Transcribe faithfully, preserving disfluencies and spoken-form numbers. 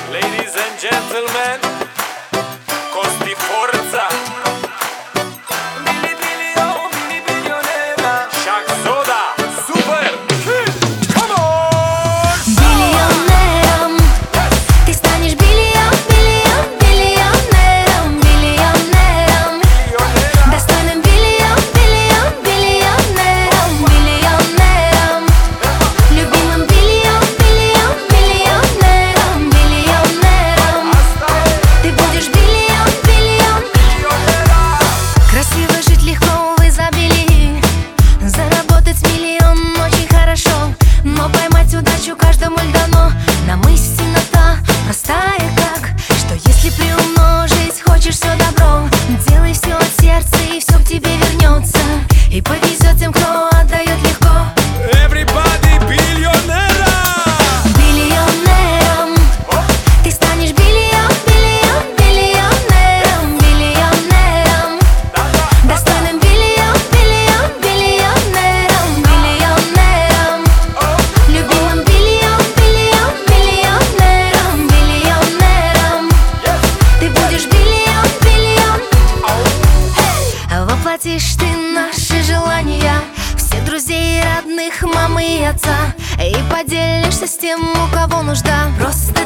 Ladies and gentlemen, Costi Forza, Billy Billy oh Billy Billionera, Shaq Soda, Super, come on! Биллионером ты станешь, биллион, биллион, биллионером, биллионером, достойным биллион, биллион, биллионером, биллионером, любимым биллион, биллион, биллионером, биллионером. Ты будешь биллион, биллион. Красиво жить легко в изобилии, заработать миллион очень хорошо, но поймать удачу каждому ль дано. Нам истина та простая как, что если приумножить хочешь все добро, делай все от сердца и все к тебе вернется, и повезет тем, кто отдает легко. Everybody биллионера! Биллионером ты станешь, биллион, биллион, биллионером, биллионером, достойным биллион, биллион, биллионером, биллионером, любимым биллион, биллион, биллионером, биллионером. Ты будешь биллион, биллион. Воплотишь ты наши желания, всех друзей, родных, мамы и отца, и поделишься с тем, у кого нужда. Просто